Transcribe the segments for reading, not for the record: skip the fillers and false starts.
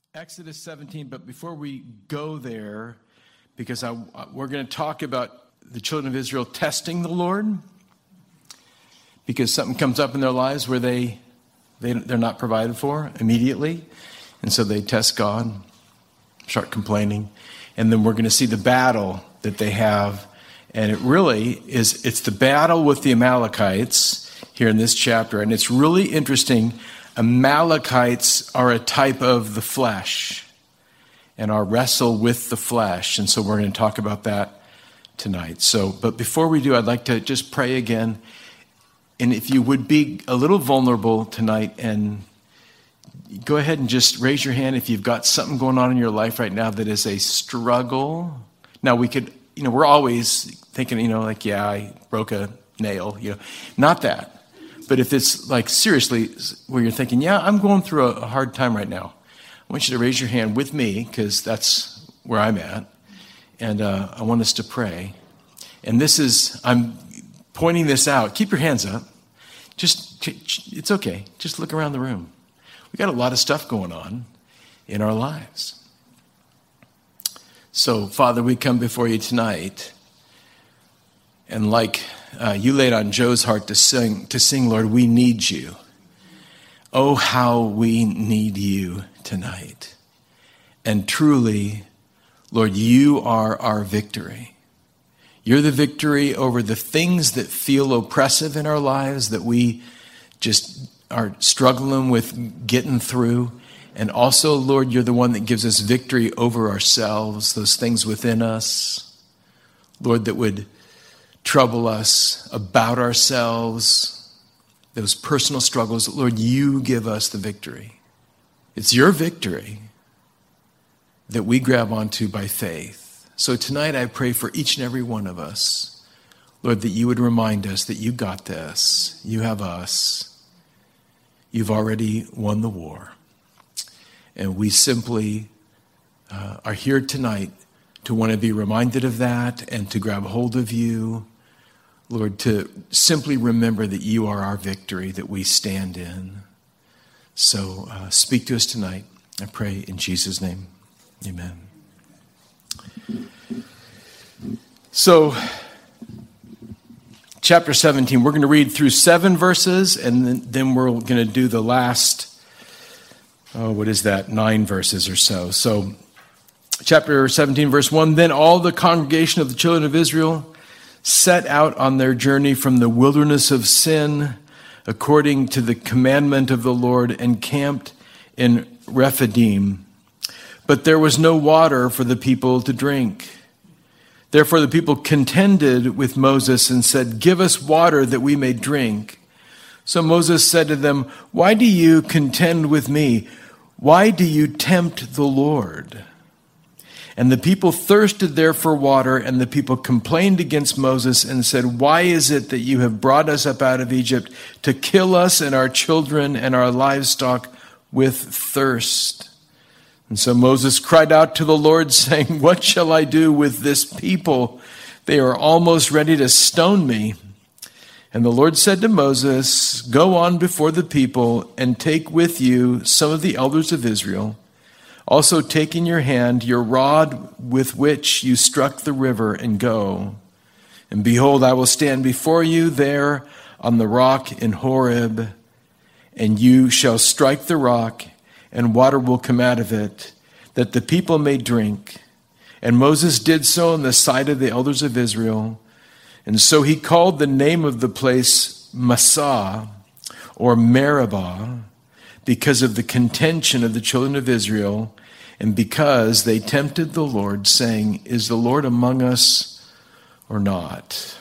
Exodus 17, but before we go there, because we're going to talk about the children of Israel testing the Lord, because something comes up in their lives where they're not provided for immediately, and so they test God, start complaining, and then we're going to see the battle that they have, and it's the battle with the Amalekites here in this chapter, and it's really interesting. Amalekites are a type of the flesh and our wrestle with the flesh. And so we're going to talk about that tonight. But before we do, I'd like to just pray again. And if you would be a little vulnerable tonight, and go ahead and just raise your hand if you've got something going on in your life right now that is a struggle. Now we're always thinking, I broke a nail, not that. But if it's seriously where you're thinking, I'm going through a hard time right now, I want you to raise your hand with me, because that's where I'm at. And I want us to pray. And I'm pointing this out. Keep your hands up. It's okay. Just look around the room. We got a lot of stuff going on in our lives. So, Father, we come before you tonight. And you laid on Joe's heart to sing, Lord, we need you. Oh, how we need you tonight. And truly, Lord, you are our victory. You're the victory over the things that feel oppressive in our lives, that we just are struggling with getting through. And also, Lord, you're the one that gives us victory over ourselves, those things within us, Lord, that would trouble us about ourselves, those personal struggles. Lord, you give us the victory. It's your victory that we grab onto by faith. So tonight I pray for each and every one of us, Lord, that you would remind us that you got this. You have us. You've already won the war. And we simply are here tonight to want to be reminded of that and to grab hold of you, Lord, to simply remember that you are our victory that we stand in. So speak to us tonight. I pray in Jesus' name. Amen. So, chapter 17, we're going to read through 7 verses, and then we're going to do the last, 9 verses or so. So, chapter 17, verse 1, then all the congregation of the children of Israel set out on their journey from the wilderness of Sin, according to the commandment of the Lord, and camped in Rephidim. But there was no water for the people to drink. Therefore the people contended with Moses and said, give us water that we may drink. So Moses said to them, why do you contend with me? Why do you tempt the Lord? And the people thirsted there for water, and the people complained against Moses and said, why is it that you have brought us up out of Egypt to kill us and our children and our livestock with thirst? And so Moses cried out to the Lord, saying, what shall I do with this people? They are almost ready to stone me. And the Lord said to Moses, go on before the people and take with you some of the elders of Israel. Also take in your hand your rod with which you struck the river, and go. And behold, I will stand before you there on the rock in Horeb, and you shall strike the rock, and water will come out of it, that the people may drink. And Moses did so in the sight of the elders of Israel. And so he called the name of the place Massah, or Meribah, because of the contention of the children of Israel, and because they tempted the Lord, saying, is the Lord among us or not?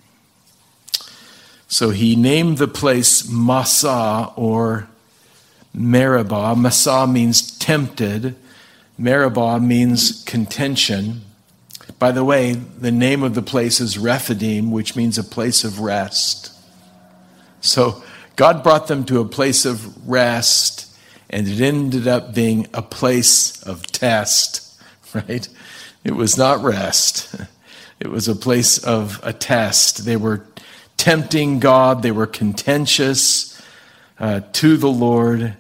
So he named the place Massah, or Meribah. Massah means tempted. Meribah means contention. By the way, the name of the place is Rephidim, which means a place of rest. So God brought them to a place of rest, and it ended up being a place of test, right? It was not rest. It was a place of a test. They were tempting God. They were contentious to the Lord.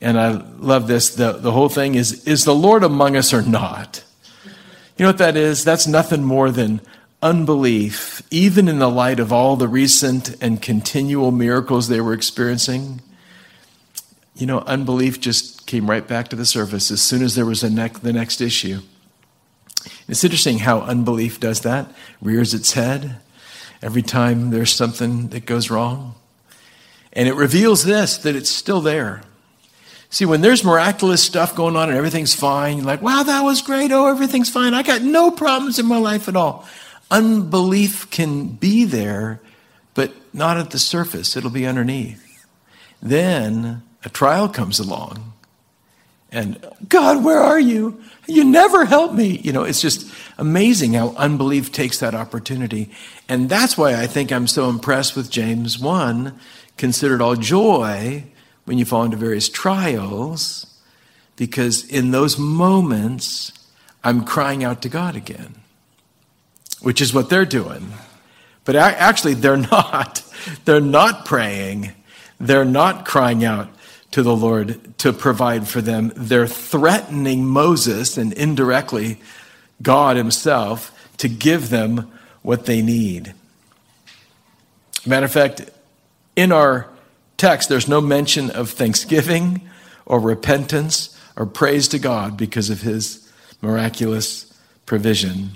And I love this. The whole thing is the Lord among us or not? You know what that is? That's nothing more than unbelief, even in the light of all the recent and continual miracles they were experiencing. You know, unbelief just came right back to the surface as soon as there was the next issue. It's interesting how unbelief does that, rears its head every time there's something that goes wrong. And it reveals this, that it's still there. See, when there's miraculous stuff going on and everything's fine, you're like, wow, that was great. Oh, everything's fine. I got no problems in my life at all. Unbelief can be there, but not at the surface. It'll be underneath. Then a trial comes along. And, God, where are you? You never help me. You know, it's just amazing how unbelief takes that opportunity. And that's why I think I'm so impressed with James 1. Consider it all joy when you fall into various trials, because in those moments, I'm crying out to God again, which is what they're doing. But actually, they're not. They're not praying. They're not crying out to the Lord to provide for them. They're threatening Moses and indirectly God himself to give them what they need. Matter of fact, in our text, there's no mention of thanksgiving or repentance or praise to God because of his miraculous provision.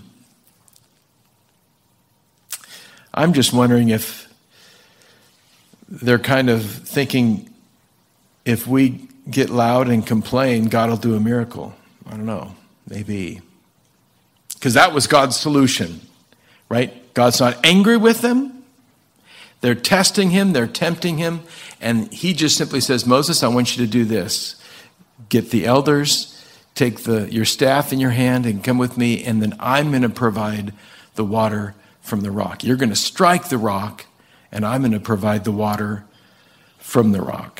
I'm just wondering if they're kind of thinking, if we get loud and complain, God will do a miracle. I don't know, maybe. Because that was God's solution, right? God's not angry with them. They're testing him, they're tempting him, and he just simply says, Moses, I want you to do this. Get the elders, take your staff in your hand and come with me, and then I'm going to provide the water from the rock. You're going to strike the rock, and I'm going to provide the water from the rock.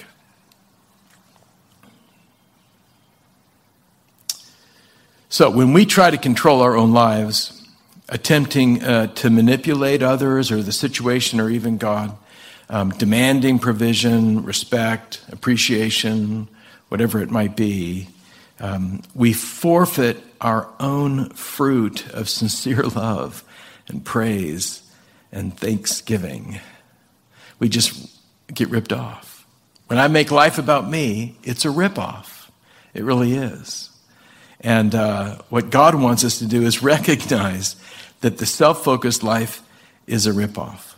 So when we try to control our own lives, attempting to manipulate others or the situation or even God, demanding provision, respect, appreciation, whatever it might be, we forfeit our own fruit of sincere love and praise and thanksgiving. We just get ripped off. When I make life about me, it's a ripoff. It really is. And what God wants us to do is recognize that the self-focused life is a ripoff.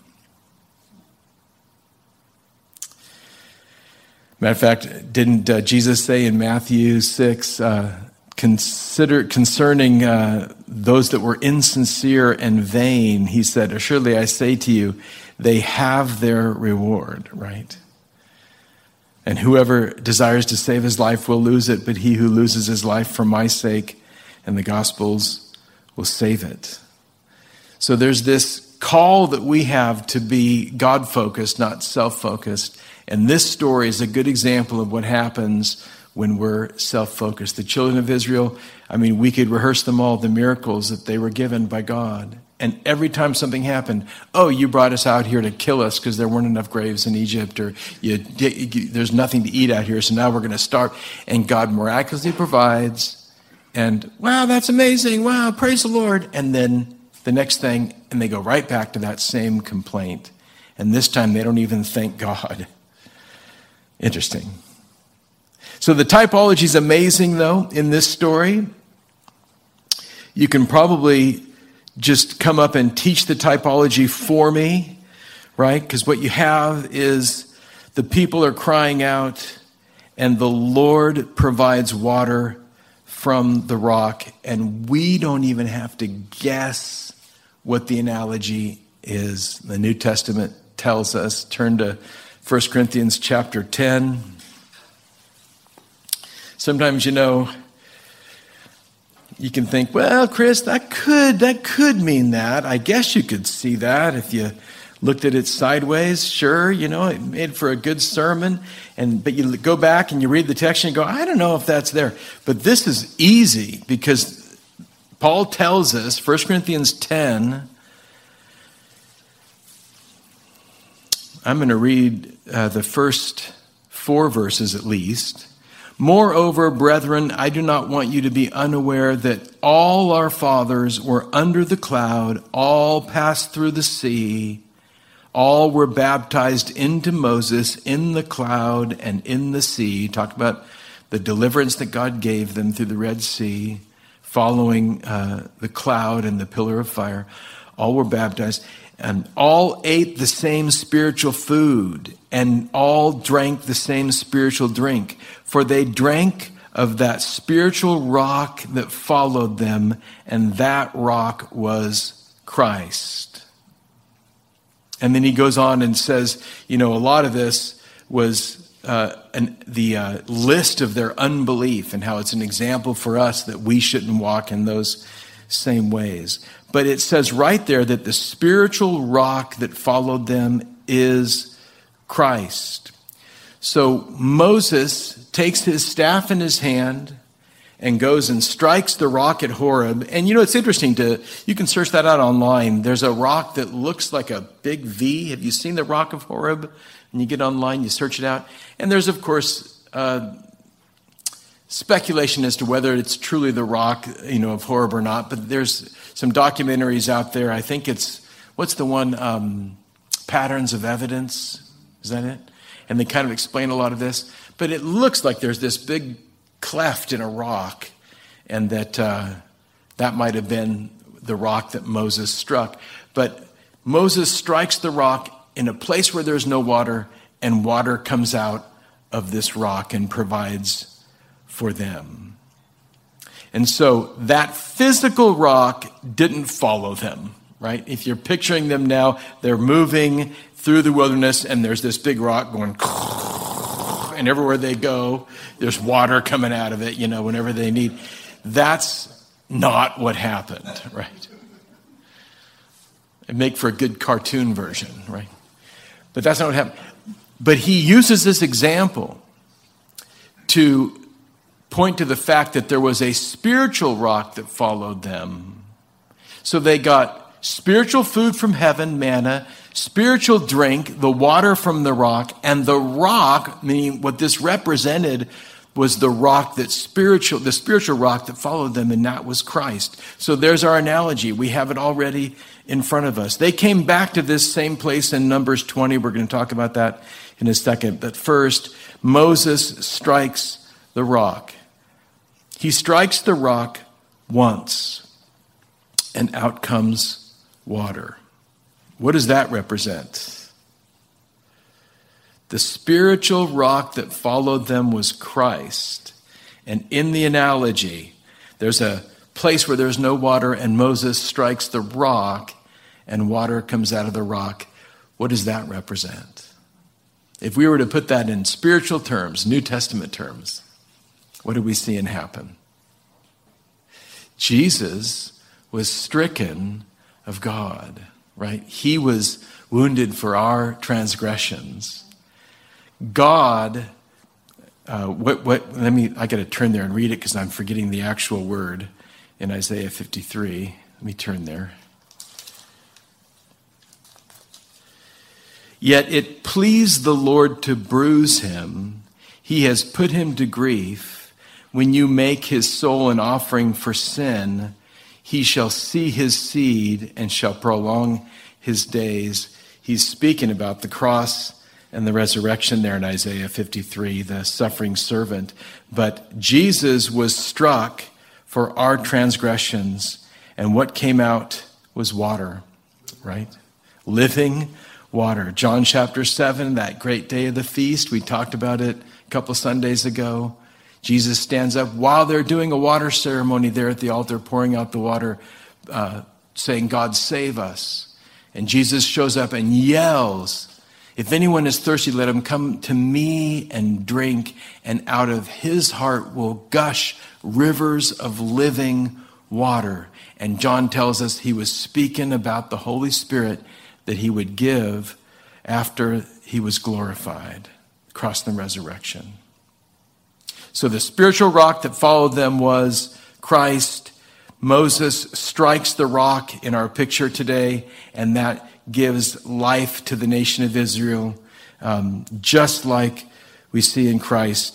Matter of fact, didn't Jesus say in Matthew 6, concerning those that were insincere and vain, he said, "Assuredly I say to you, they have their reward," right? And whoever desires to save his life will lose it, but he who loses his life for my sake and the gospel's will save it. So there's this call that we have to be God-focused, not self-focused. And this story is a good example of what happens when we're self-focused. The children of Israel, I mean, we could rehearse them all, the miracles that they were given by God. And every time something happened, oh, you brought us out here to kill us because there weren't enough graves in Egypt, or there's nothing to eat out here, so now we're going to starve. And God miraculously provides, and wow, that's amazing. Wow, praise the Lord. And then the next thing, and they go right back to that same complaint. And this time they don't even thank God. Interesting. So the typology is amazing, though, in this story. You can probably just come up and teach the typology for me, right? Because what you have is the people are crying out, and the Lord provides water from the rock, and we don't even have to guess what the analogy is. The New Testament tells us. Turn to 1 Corinthians chapter 10. Sometimes, you can think, well, Chris, that could mean that. I guess you could see that if you looked at it sideways. Sure, it made for a good sermon. But you go back and you read the text and you go, I don't know if that's there. But this is easy because Paul tells us, 1 Corinthians 10, I'm going to read the first 4 verses at least. Moreover, brethren, I do not want you to be unaware that all our fathers were under the cloud, all passed through the sea, all were baptized into Moses in the cloud and in the sea. Talk about the deliverance that God gave them through the Red Sea, following the cloud and the pillar of fire. All were baptized, and all ate the same spiritual food, and all drank the same spiritual drink. For they drank of that spiritual rock that followed them, and that rock was Christ. And then he goes on and says, a lot of this was the list of their unbelief and how it's an example for us that we shouldn't walk in those same ways. But it says right there that the spiritual rock that followed them is Christ. So Moses takes his staff in his hand and goes and strikes the rock at Horeb. And it's interesting you can search that out online. There's a rock that looks like a big V. Have you seen the rock of Horeb? And you get online, you search it out. And there's, of course, speculation as to whether it's truly the rock, of Horeb or not. But there's some documentaries out there. I think what's the one, Patterns of Evidence? Is that it? And they kind of explain a lot of this. But it looks like there's this big cleft in a rock, and that might have been the rock that Moses struck. But Moses strikes the rock in a place where there's no water, and water comes out of this rock and provides for them. And so that physical rock didn't follow them, right? If you're picturing them now, they're moving through the wilderness, and there's this big rock going, and everywhere they go, there's water coming out of it, whenever they need. That's not what happened, right? It'd make for a good cartoon version, right? But that's not what happened. But he uses this example to point to the fact that there was a spiritual rock that followed them. So they got spiritual food from heaven, manna, spiritual drink, the water from the rock, and the rock, meaning what this represented was the spiritual rock that followed them, and that was Christ. So there's our analogy. We have it already in front of us. They came back to this same place in Numbers 20. We're going to talk about that in a second. But first, Moses strikes the rock. He strikes the rock once, and out comes water. What does that represent? The spiritual rock that followed them was Christ. And in the analogy, there's a place where there's no water, and Moses strikes the rock, and water comes out of the rock. What does that represent? If we were to put that in spiritual terms, New Testament terms, what do we see and happen? Jesus was stricken of God, right? He was wounded for our transgressions. God, I got to turn there and read it because I'm forgetting the actual word in Isaiah 53. Let me turn there. Yet it pleased the Lord to bruise him. He has put him to grief. When you make his soul an offering for sin, he shall see his seed and shall prolong his days. He's speaking about the cross and the resurrection there in Isaiah 53, the suffering servant. But Jesus was struck for our transgressions, and what came out was water, right? Living water. John chapter 7, that great day of the feast, we talked about it a couple Sundays ago. Jesus stands up while they're doing a water ceremony there at the altar, pouring out the water, saying, God, save us. And Jesus shows up and yells, if anyone is thirsty, let him come to me and drink, and out of his heart will gush rivers of living water. And John tells us he was speaking about the Holy Spirit that he would give after he was glorified, cross the resurrection. So the spiritual rock that followed them was Christ. Moses strikes the rock in our picture today, and that gives life to the nation of Israel. Just like we see in Christ,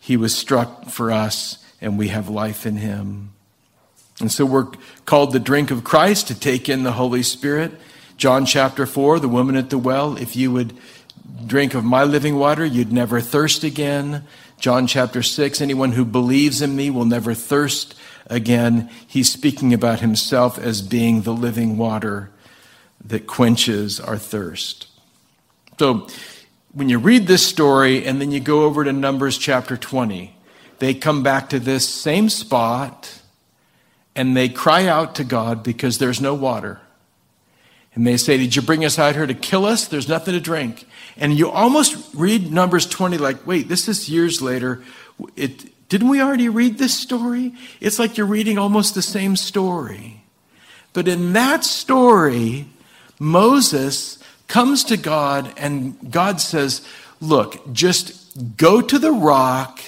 He was struck for us, and we have life in him. And so we're called to drink of Christ, to take in the Holy Spirit. John chapter 4, the woman at the well, if you would drink of my living water, you'd never thirst again. John chapter 6, anyone who believes in me will never thirst again. He's speaking about himself as being the living water that quenches our thirst. So when you read this story and then you go over to Numbers chapter 20, they come back to this same spot and they cry out to God because there's no water. And they say, did you bring us out here to kill us? There's nothing to drink. And you almost read Numbers 20 like, wait, this is years later. Didn't we already read this story? It's like you're reading almost the same story. But in that story, Moses comes to God and God says, look, just go to the rock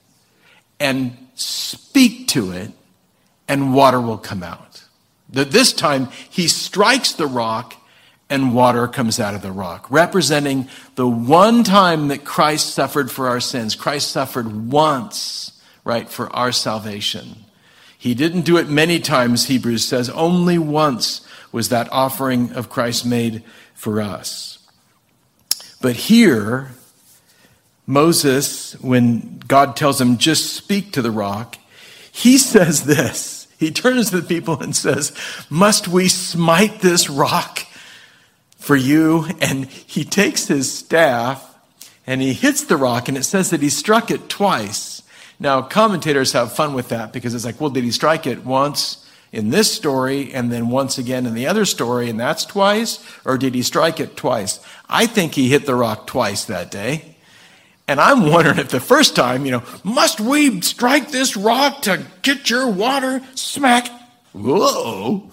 and speak to it and water will come out. This time he strikes the rock and water comes out of the rock, representing the one time that Christ suffered for our sins. Christ suffered once, right, for our salvation. He didn't do it many times, Hebrews says. Only once was that offering of Christ made for us. But here, Moses, when God tells him, just speak to the rock, he says this. He turns to the people and says, must we smite this rock for you? And he takes his staff and he hits the rock, and it says that he struck it twice. Now, commentators have fun with that because it's like, well, did he strike it once in this story and then once again in the other story, and that's twice? Or did he strike it twice? I think he hit the rock twice that day. And I'm wondering if the first time, must we strike this rock to get your water? Smack. Whoa.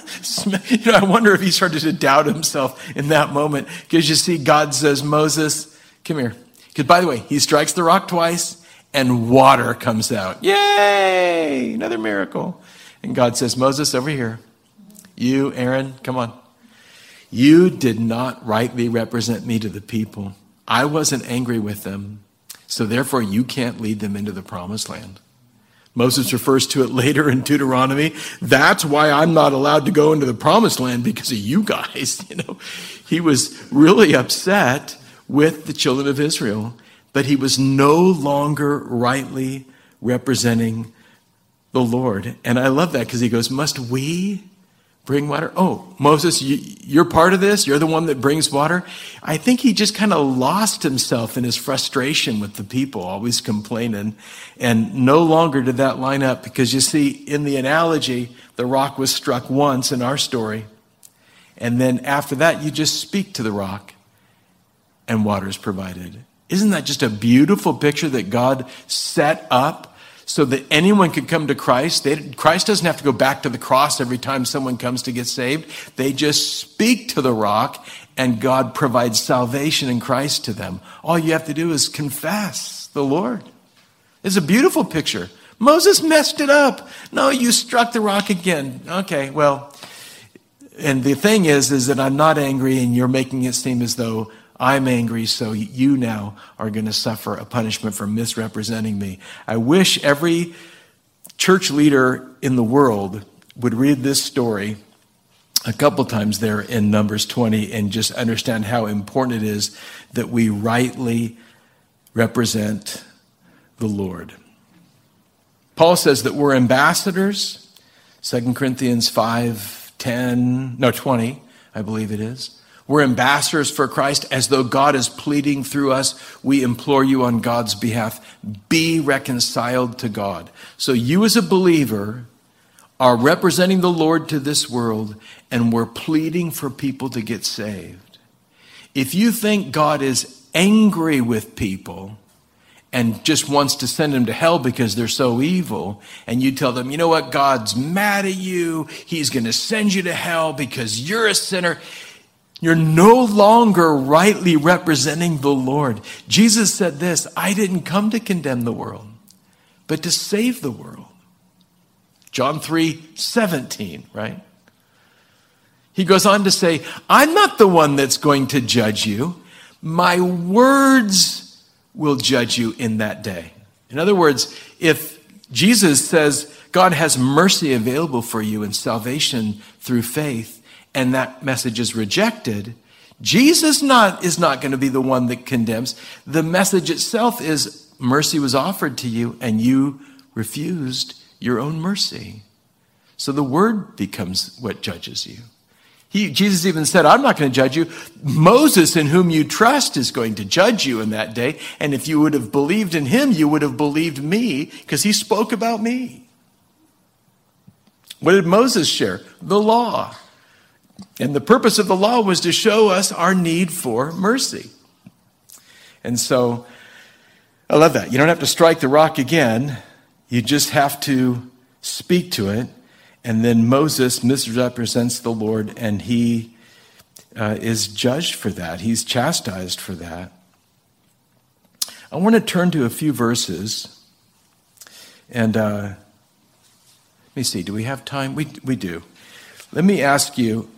I wonder if he started to doubt himself in that moment. Because you see, God says, Moses, come here. Because by the way, he strikes the rock twice and water comes out. Yay! Another miracle. And God says, Moses, over here. You, Aaron, come on. You did not rightly represent me to the people. I wasn't angry with them, so therefore you can't lead them into the promised land. Moses refers to it later in Deuteronomy. That's why I'm not allowed to go into the promised land, because of you guys. He was really upset with the children of Israel, but he was no longer rightly representing the Lord. And I love that because he goes, must we bring water? Oh, Moses, you're part of this? You're the one that brings water? I think he just kind of lost himself in his frustration with the people, always complaining. And no longer did that line up, because you see, in the analogy, the rock was struck once in our story. And then after that, you just speak to the rock and water is provided. Isn't that just a beautiful picture that God set up so that anyone could come to Christ? Christ doesn't have to go back to the cross every time someone comes to get saved. They just speak to the rock and God provides salvation in Christ to them. All you have to do is confess the Lord. It's a beautiful picture. Moses messed it up. No, you struck the rock again. Okay, well, and the thing is that I'm not angry and you're making it seem as though I'm angry, so you now are going to suffer a punishment for misrepresenting me. I wish every church leader in the world would read this story a couple times there in Numbers 20 and just understand how important it is that we rightly represent the Lord. Paul says that we're ambassadors, 2 Corinthians 20, I believe it is. We're ambassadors for Christ, as though God is pleading through us. We implore you on God's behalf, be reconciled to God. So you as a believer are representing the Lord to this world, and we're pleading for people to get saved. If you think God is angry with people and just wants to send them to hell because they're so evil, and you tell them, you know what, God's mad at you, he's going to send you to hell because you're a sinner, you're no longer rightly representing the Lord. Jesus said this, I didn't come to condemn the world, but to save the world. John 3:17, right? He goes on to say, I'm not the one that's going to judge you. My words will judge you in that day. In other words, if Jesus says God has mercy available for you and salvation through faith, and that message is rejected, Jesus is not going to be the one that condemns. The message itself is mercy was offered to you and you refused your own mercy. So the word becomes what judges you. Jesus even said, I'm not going to judge you. Moses, in whom you trust, is going to judge you in that day. And if you would have believed in him, you would have believed me because he spoke about me. What did Moses share? The law. And the purpose of the law was to show us our need for mercy. And so, I love that. You don't have to strike the rock again. You just have to speak to it. And then Moses misrepresents the Lord, and he is judged for that. He's chastised for that. I want to turn to a few verses. And let me see, do we have time? We do. Let me ask you,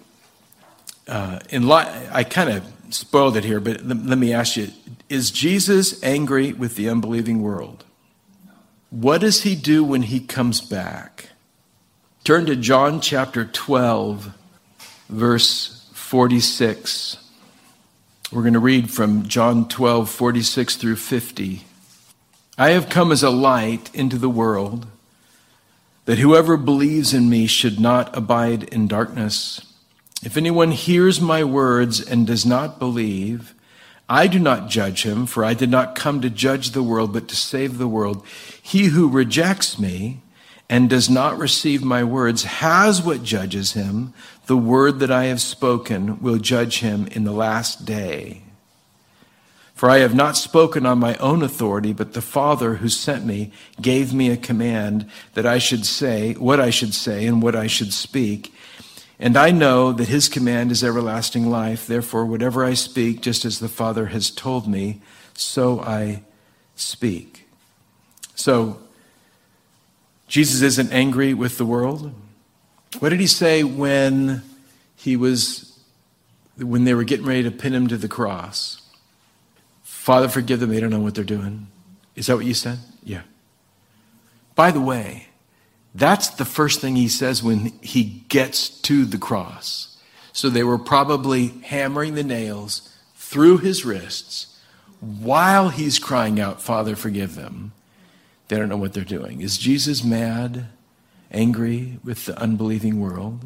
I kind of spoiled it here, but let me ask you, is Jesus angry with the unbelieving world? What does he do when he comes back? Turn to John chapter 12, verse 46. We're going to read from John 12, 46 through 50. I have come as a light into the world, that whoever believes in me should not abide in darkness. If anyone hears my words and does not believe, I do not judge him, for I did not come to judge the world, but to save the world. He who rejects me and does not receive my words has what judges him. The word that I have spoken will judge him in the last day. For I have not spoken on my own authority, but the Father who sent me gave me a command that I should say what I should say and what I should speak. And I know that his command is everlasting life. Therefore, whatever I speak, just as the Father has told me, so I speak. So, Jesus isn't angry with the world. What did he say when they were getting ready to pin him to the cross? Father, forgive them, they don't know what they're doing. Is that what you said? Yeah. By the way, that's the first thing he says when he gets to the cross. So they were probably hammering the nails through his wrists while he's crying out, Father, forgive them. They don't know what they're doing. Is Jesus mad, angry with the unbelieving world?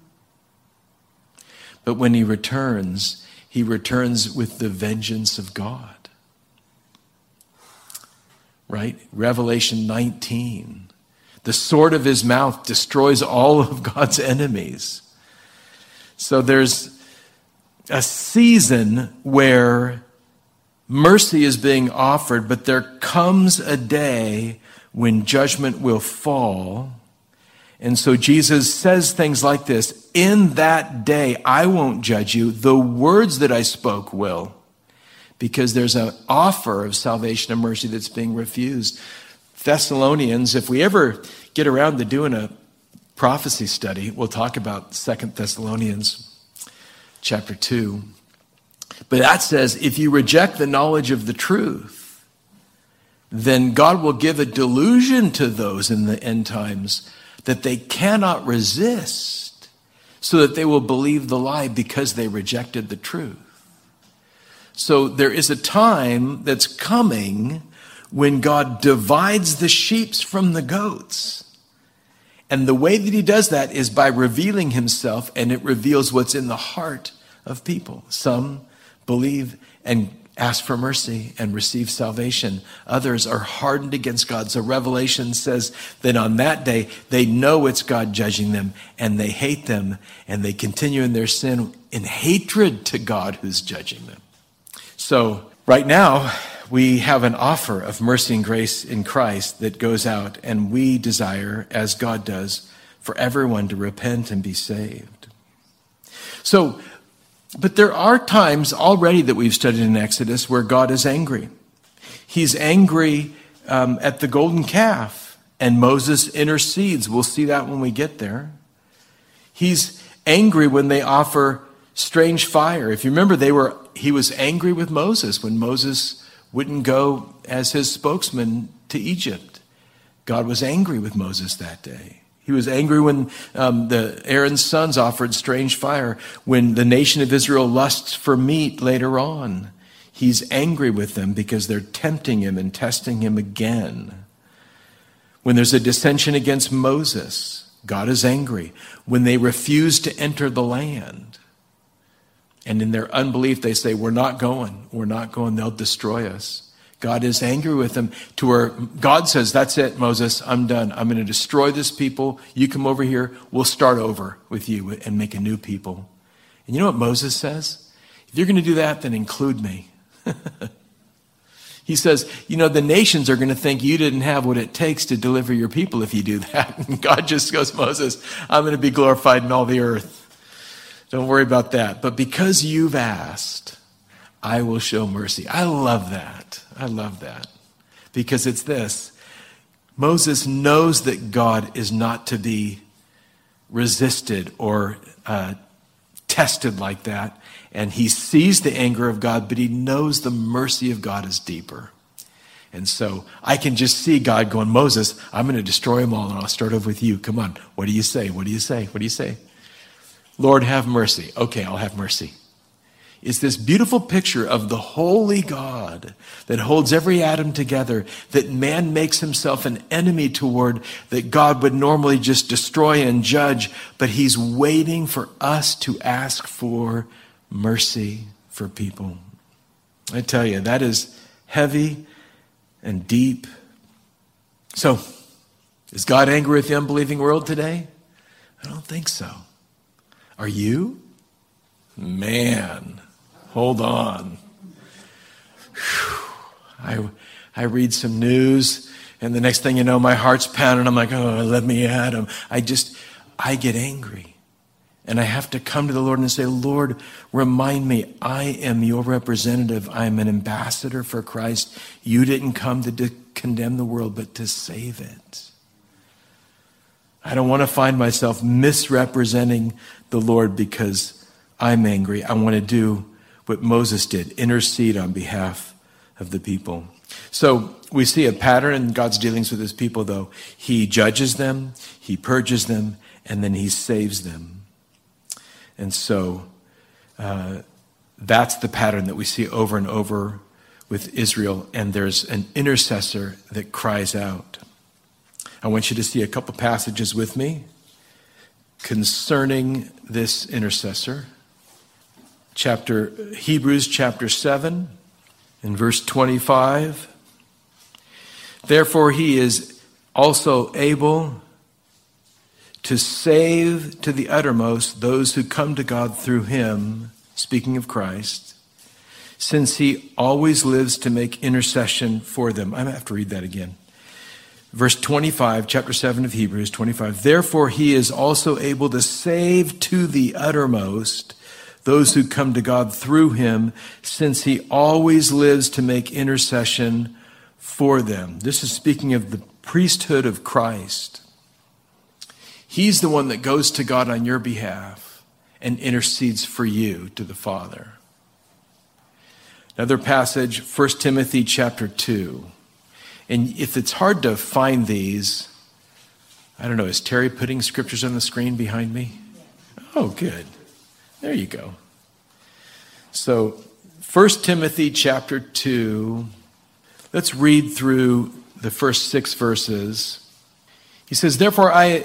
But when he returns with the vengeance of God. Right? Revelation 19. The sword of his mouth destroys all of God's enemies. So there's a season where mercy is being offered, but there comes a day when judgment will fall. And so Jesus says things like this, in that day I won't judge you, the words that I spoke will. Because there's an offer of salvation and mercy that's being refused. Thessalonians, if we ever get around to doing a prophecy study, we'll talk about 2 Thessalonians chapter 2. But that says, if you reject the knowledge of the truth, then God will give a delusion to those in the end times that they cannot resist, so that they will believe the lie because they rejected the truth. So there is a time that's coming when God divides the sheep from the goats. And the way that he does that is by revealing himself, and it reveals what's in the heart of people. Some believe and ask for mercy and receive salvation. Others are hardened against God. So Revelation says that on that day, they know it's God judging them, and they hate them, and they continue in their sin in hatred to God who's judging them. So right now, we have an offer of mercy and grace in Christ that goes out, and we desire, as God does, for everyone to repent and be saved. So, but there are times already that we've studied in Exodus where God is angry. He's angry at the golden calf, and Moses intercedes. We'll see that when we get there. He's angry when they offer strange fire. If you remember, he was angry with Moses when Moses wouldn't go as his spokesman to Egypt. God was angry with Moses that day. He was angry when Aaron's sons offered strange fire. When the nation of Israel lusts for meat later on, he's angry with them because they're tempting him and testing him again. When there's a dissension against Moses, God is angry. When they refuse to enter the land, and in their unbelief they say, we're not going, they'll destroy us. God is angry with them to where God says, that's it, Moses, I'm done. I'm going to destroy this people. You come over here, we'll start over with you and make a new people. And you know what Moses says? If you're going to do that, then include me. He says, the nations are going to think you didn't have what it takes to deliver your people if you do that. And God just goes, Moses, I'm going to be glorified in all the earth. Don't worry about that. But because you've asked, I will show mercy. I love that. Because it's this. Moses knows that God is not to be resisted or tested like that. And he sees the anger of God, but he knows the mercy of God is deeper. And so I can just see God going, Moses, I'm going to destroy them all and I'll start over with you. Come on. What do you say? Lord, have mercy. Okay, I'll have mercy. It's this beautiful picture of the holy God that holds every atom together, that man makes himself an enemy toward, that God would normally just destroy and judge, but he's waiting for us to ask for mercy for people. I tell you, that is heavy and deep. So, is God angry with the unbelieving world today? I don't think so. Are you? Man, hold on. Whew. I read some news, and the next thing you know, my heart's pounding. I'm like, oh, let me at him. I get angry. And I have to come to the Lord and say, Lord, remind me, I am your representative. I am an ambassador for Christ. You didn't come to condemn the world, but to save it. I don't want to find myself misrepresenting the Lord because I'm angry. I want to do what Moses did, intercede on behalf of the people. So we see a pattern in God's dealings with his people, though. He judges them, he purges them, and then he saves them. And so that's the pattern that we see over and over with Israel. And there's an intercessor that cries out. I want you to see a couple passages with me concerning this intercessor. Hebrews chapter 7 and verse 25. Therefore he is also able to save to the uttermost those who come to God through him, speaking of Christ, since he always lives to make intercession for them. I have to read that again. Verse 25, chapter 7 of Hebrews 25. Therefore he is also able to save to the uttermost those who come to God through him, since he always lives to make intercession for them. This is speaking of the priesthood of Christ. He's the one that goes to God on your behalf and intercedes for you to the Father. Another passage, 1 Timothy chapter 2. And if it's hard to find these, I don't know, is Terry putting scriptures on the screen behind me? Oh, good. There you go. So, 1 Timothy chapter 2, let's read through the first 6 verses. He says, therefore I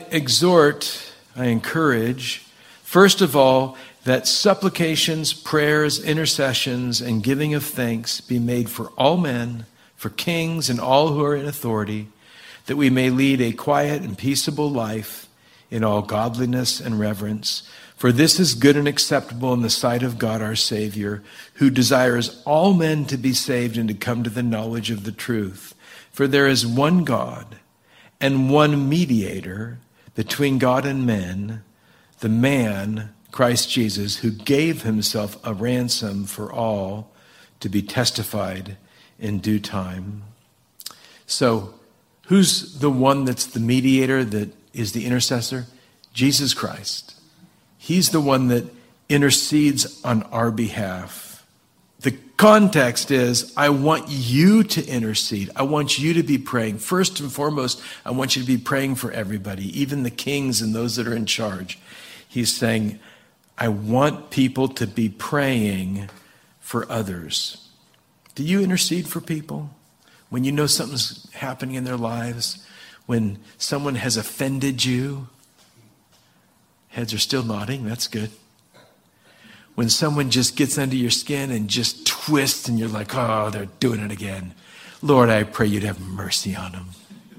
encourage, first of all, that supplications, prayers, intercessions, and giving of thanks be made for all men, for kings and all who are in authority, that we may lead a quiet and peaceable life in all godliness and reverence. For this is good and acceptable in the sight of God our Savior, who desires all men to be saved and to come to the knowledge of the truth. For there is one God and one mediator between God and men, the man, Christ Jesus, who gave himself a ransom for all, to be testified in due time. So, who's the one that's the mediator, that is the intercessor? Jesus Christ. He's the one that intercedes on our behalf. The context is, I want you to intercede. I want you to be praying. First and foremost, I want you to be praying for everybody, even the kings and those that are in charge. He's saying, I want people to be praying for others. Do you intercede for people? When you know something's happening in their lives, when someone has offended you, heads are still nodding, that's good. When someone just gets under your skin and just twists and you're like, oh, they're doing it again. Lord, I pray you'd have mercy on them.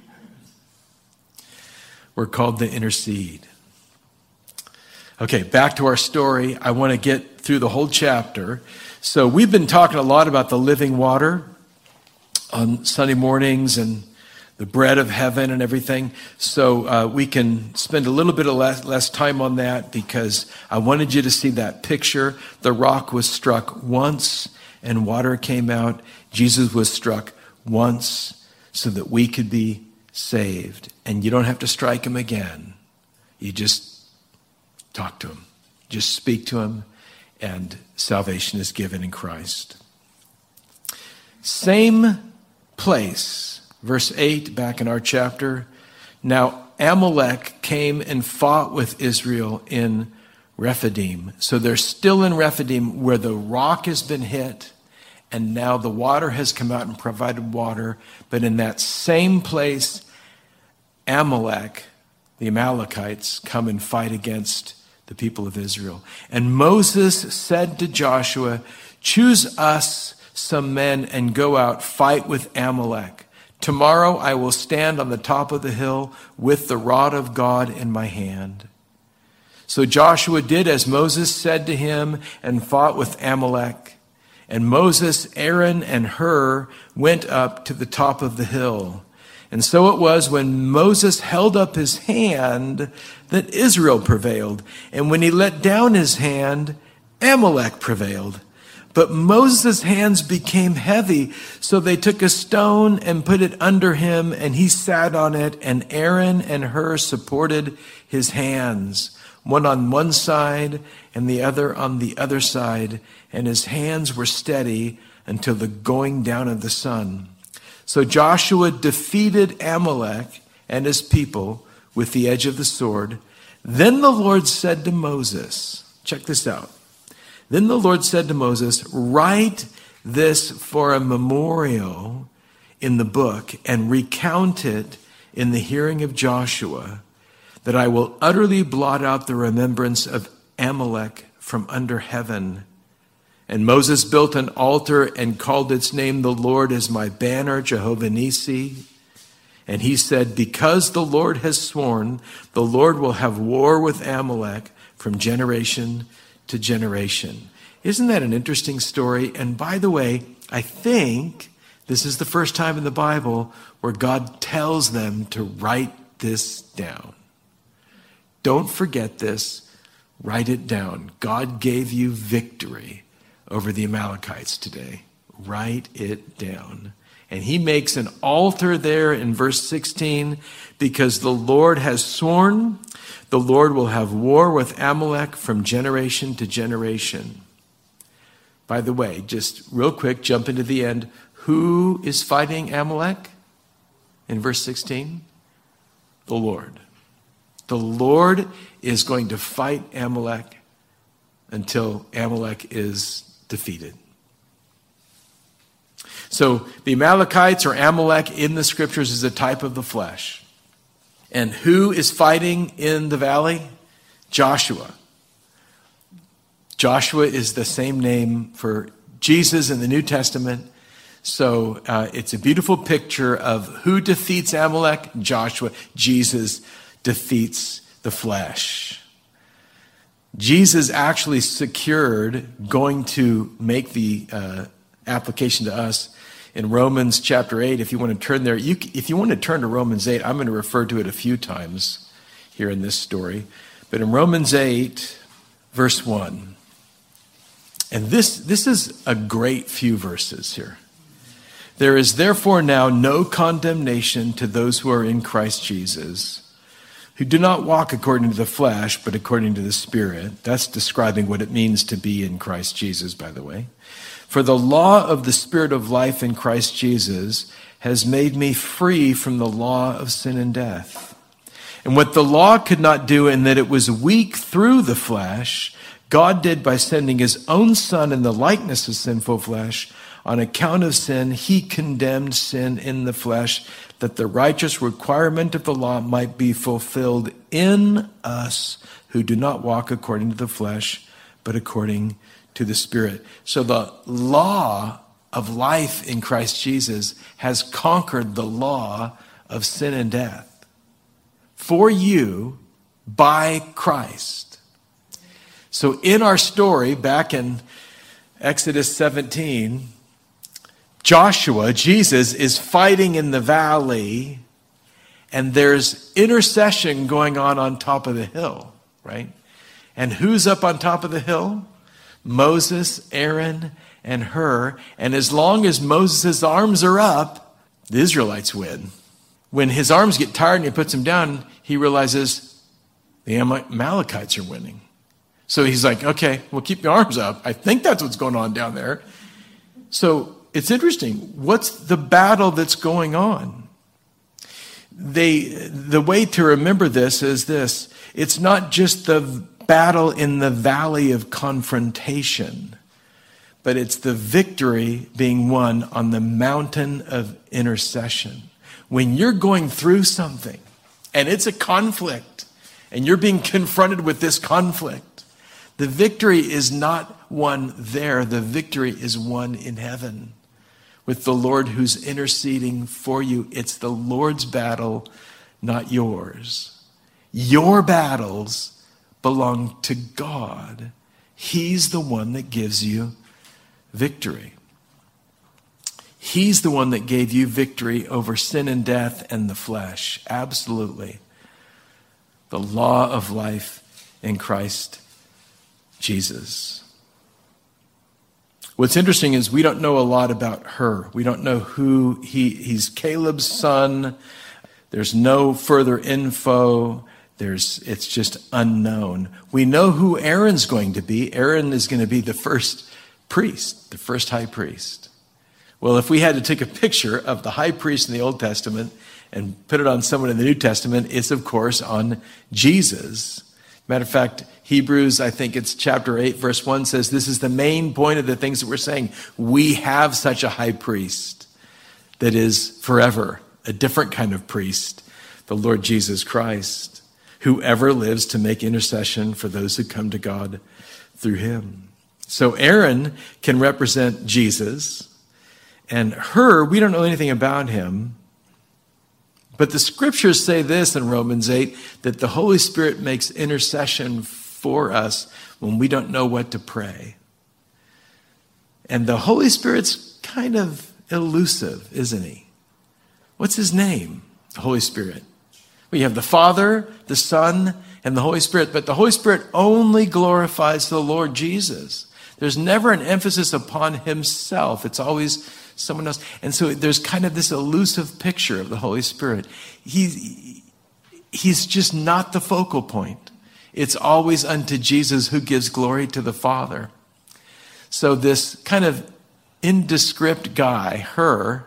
We're called to intercede. Okay, back to our story. I want to get through the whole chapter. So we've been talking a lot about the living water on Sunday mornings and the bread of heaven and everything. So we can spend a little bit of less time on that because I wanted you to see that picture. The rock was struck once and water came out. Jesus was struck once so that we could be saved. And you don't have to strike him again. You just talk to him. Just speak to him, and salvation is given in Christ. Same place. Verse 8, back in our chapter. Now Amalek came and fought with Israel in Rephidim. So they're still in Rephidim where the rock has been hit, and now the water has come out and provided water. But in that same place, Amalek, the Amalekites, come and fight against the people of Israel. And Moses said to Joshua, choose us some men and go out, fight with Amalek. Tomorrow I will stand on the top of the hill with the rod of God in my hand. So Joshua did as Moses said to him and fought with Amalek. And Moses, Aaron, and Hur went up to the top of the hill. And so it was when Moses held up his hand that Israel prevailed. And when he let down his hand, Amalek prevailed. But Moses' hands became heavy, so they took a stone and put it under him, and he sat on it, and Aaron and Hur supported his hands, one on one side and the other on the other side, and his hands were steady until the going down of the sun. So Joshua defeated Amalek and his people with the edge of the sword. Then the Lord said to Moses, check this out. Then the Lord said to Moses, write this for a memorial in the book and recount it in the hearing of Joshua, that I will utterly blot out the remembrance of Amalek from under heaven. And Moses built an altar and called its name, the Lord is my banner, Jehovah Nissi. And he said, because the Lord has sworn, the Lord will have war with Amalek from generation to generation. Isn't that an interesting story? And by the way, I think this is the first time in the Bible where God tells them to write this down. Don't forget this. Write it down. God gave you victory over the Amalekites today. Write it down. And he makes an altar there in verse 16 because the Lord has sworn the Lord will have war with Amalek from generation to generation. By the way, just real quick, jump into the end. Who is fighting Amalek in verse 16? The Lord. The Lord is going to fight Amalek until Amalek is defeated. So the Amalekites or Amalek in the scriptures is a type of the flesh. And who is fighting in the valley? Joshua. Joshua is the same name for Jesus in the New Testament. So it's a beautiful picture of who defeats Amalek? Joshua. Jesus defeats the flesh. Jesus actually secured going to make the application to us in Romans chapter 8. If you want to turn there, if you want to turn to Romans 8, I'm going to refer to it a few times here in this story. But in Romans 8, verse 1, and this is a great few verses here. There is therefore now no condemnation to those who are in Christ Jesus, who do not walk according to the flesh, but according to the Spirit. That's describing what it means to be in Christ Jesus, by the way. For the law of the Spirit of life in Christ Jesus has made me free from the law of sin and death. And what the law could not do, in that it was weak through the flesh, God did by sending his own Son in the likeness of sinful flesh. On account of sin, he condemned sin in the flesh, that the righteous requirement of the law might be fulfilled in us who do not walk according to the flesh, but according to the Spirit. So the law of life in Christ Jesus has conquered the law of sin and death for you by Christ. So in our story, back in Exodus 17, Joshua, Jesus, is fighting in the valley, and there's intercession going on top of the hill, right? And who's up on top of the hill? Moses, Aaron, and Hur. And as long as Moses' arms are up, the Israelites win. When his arms get tired and he puts them down, he realizes the Amalekites are winning. So he's like, okay, well, keep your arms up. I think that's what's going on down there. So it's interesting. What's the battle that's going on? The way to remember this is this. It's not just the battle in the valley of confrontation, but it's the victory being won on the mountain of intercession. When you're going through something and it's a conflict and you're being confronted with this conflict, the victory is not won there. The victory is won in heaven with the Lord who's interceding for you. It's the Lord's battle, not yours. Your battles belong to God. He's the one that gives you victory. He's the one that gave you victory over sin and death and the flesh. Absolutely. The law of life in Christ Jesus. What's interesting is we don't know a lot about her. We don't know who he's Caleb's son. There's no further info. It's just unknown. We know who Aaron's going to be. Aaron is going to be the first priest, the first high priest. Well, if we had to take a picture of the high priest in the Old Testament and put it on someone in the New Testament, it's of course on Jesus. Matter of fact, Hebrews, I think it's chapter 8, verse 1 says, this is the main point of the things that we're saying. We have such a high priest that is forever, a different kind of priest, the Lord Jesus Christ, who ever lives to make intercession for those who come to God through him. So Aaron can represent Jesus, and Hur, we don't know anything about him. But the scriptures say this in Romans 8, that the Holy Spirit makes intercession for us when we don't know what to pray. And the Holy Spirit's kind of elusive, isn't he? What's his name? The Holy Spirit. We have the Father, the Son, and the Holy Spirit. But the Holy Spirit only glorifies the Lord Jesus. There's never an emphasis upon himself. It's always someone else. And so there's kind of this elusive picture of the Holy Spirit. He's just not the focal point. It's always unto Jesus who gives glory to the Father. So this kind of indescript guy, Hur,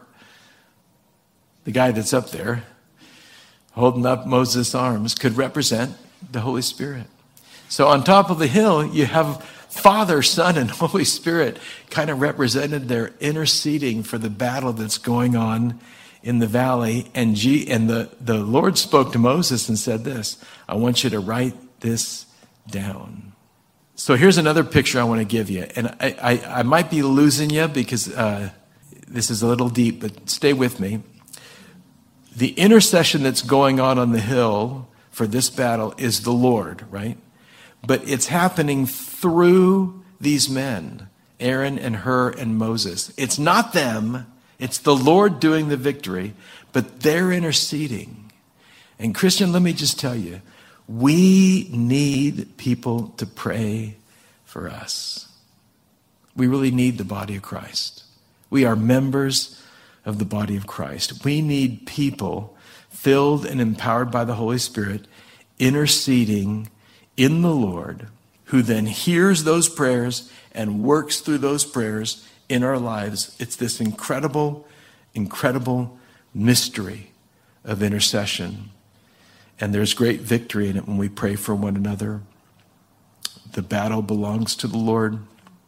the guy that's up there, holding up Moses' arms, could represent the Holy Spirit. So on top of the hill, you have Father, Son, and Holy Spirit kind of represented. They're interceding for the battle that's going on in the valley. And the Lord spoke to Moses and said this, I want you to write this down. So here's another picture I want to give you. And I might be losing you because this is a little deep, but stay with me. The intercession that's going on the hill for this battle is the Lord, right? But it's happening through these men, Aaron and Hur and Moses. It's not them. It's the Lord doing the victory, but they're interceding. And Christian, let me just tell you, we need people to pray for us. We really need the body of Christ. We are members of the body of Christ. We need people filled and empowered by the Holy Spirit, interceding in the Lord, who then hears those prayers and works through those prayers in our lives. It's this incredible, incredible mystery of intercession. And there's great victory in it when we pray for one another. The battle belongs to the Lord.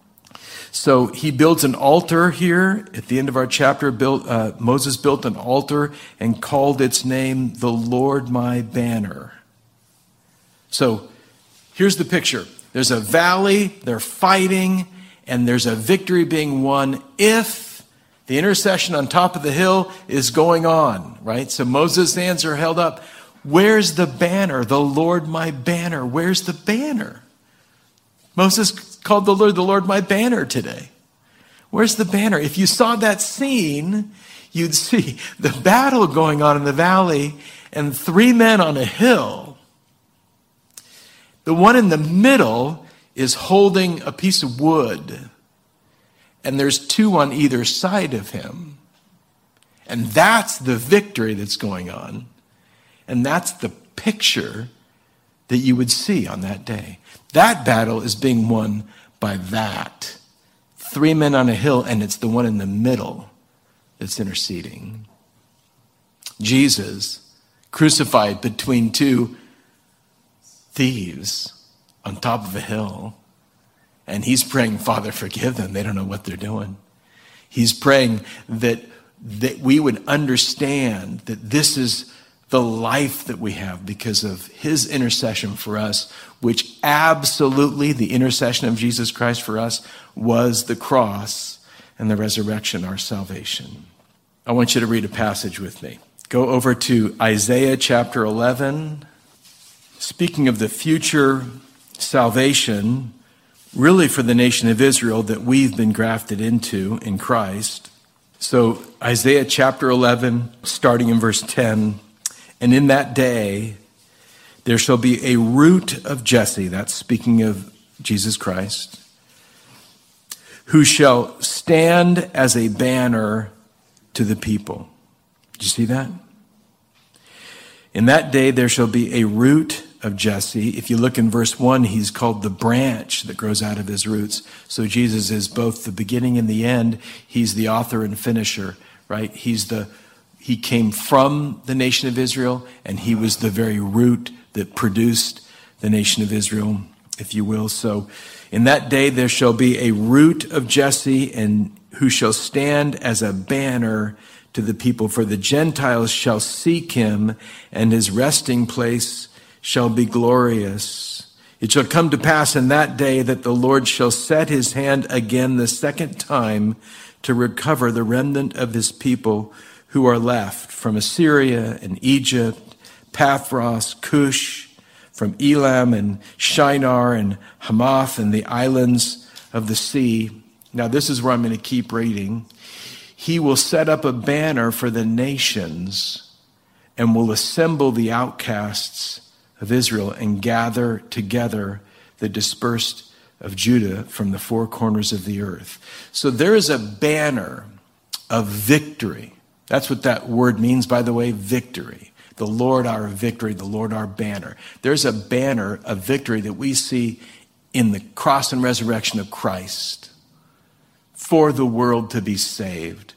So he builds an altar here. At the end of our chapter, Moses built an altar and called its name, the Lord my banner. So here's the picture. There's a valley, they're fighting, and there's a victory being won if the intercession on top of the hill is going on, right? So Moses' hands are held up. Where's the banner? The Lord my banner. Where's the banner? Moses called the Lord my banner today. Where's the banner? If you saw that scene, you'd see the battle going on in the valley and 3 men on a hill. The one in the middle is holding a piece of wood, and there's 2 on either side of him. And that's the victory that's going on. And that's the picture that you would see on that day. That battle is being won by that. 3 men on a hill, and it's the one in the middle that's interceding. Jesus, crucified between 2 thieves on top of a hill, and he's praying, Father, forgive them. They don't know what they're doing. He's praying that we would understand that this is the life that we have because of his intercession for us, which absolutely, the intercession of Jesus Christ for us was the cross and the resurrection, our salvation. I want you to read a passage with me. Go over to Isaiah chapter 11. Speaking of the future salvation, really for the nation of Israel that we've been grafted into in Christ. So Isaiah chapter 11, starting in verse 10, and in that day there shall be a root of Jesse, that's speaking of Jesus Christ, who shall stand as a banner to the people. Did you see that? In that day there shall be a root of Jesse. If you look in verse 1, he's called the branch that grows out of his roots. So Jesus is both the beginning and the end. He's the author and finisher, right? He came from the nation of Israel, and he was the very root that produced the nation of Israel, if you will. So in that day there shall be a root of Jesse, and who shall stand as a banner to the people. For the Gentiles shall seek him, and his resting place shall be glorious. It shall come to pass in that day that the Lord shall set his hand again the second time to recover the remnant of his people who are left from Assyria and Egypt, Pathros, Cush, from Elam and Shinar and Hamath and the islands of the sea. Now this is where I'm going to keep reading. He will set up a banner for the nations and will assemble the outcasts of Israel and gather together the dispersed of Judah from the 4 corners of the earth. So there is a banner of victory. That's what that word means, by the way, victory. The Lord our victory, the Lord our banner. There's a banner of victory that we see in the cross and resurrection of Christ for the world to be saved.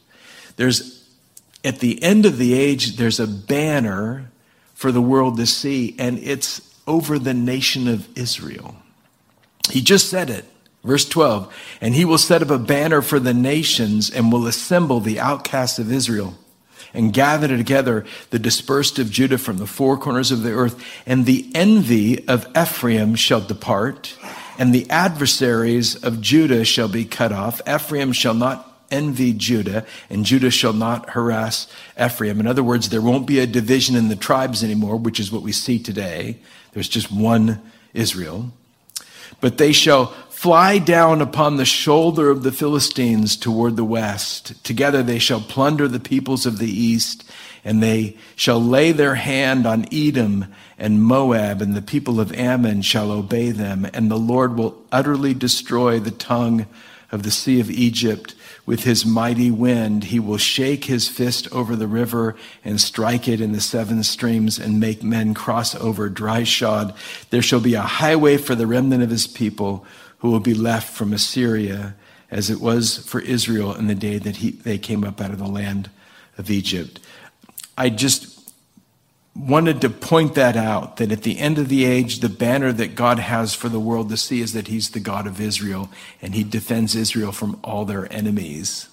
At the end of the age, there's a banner for the world to see, and it's over the nation of Israel. He just said it, verse 12, and he will set up a banner for the nations and will assemble the outcasts of Israel and gather together the dispersed of Judah from the 4 corners of the earth, and the envy of Ephraim shall depart, and the adversaries of Judah shall be cut off. Ephraim shall not envy Judah, and Judah shall not harass Ephraim. In other words, there won't be a division in the tribes anymore, which is what we see today. There's just one Israel. But they shall fly down upon the shoulder of the Philistines toward the west. Together they shall plunder the peoples of the east, and they shall lay their hand on Edom and Moab, and the people of Ammon shall obey them. And the Lord will utterly destroy the tongue of the sea of Egypt with his mighty wind. He will shake his fist over the river and strike it in the 7 streams and make men cross over dry shod. There shall be a highway for the remnant of his people who will be left from Assyria as it was for Israel in the day that they came up out of the land of Egypt. I just wanted to point that out, that at the end of the age, the banner that God has for the world to see is that he's the God of Israel, and he defends Israel from all their enemies.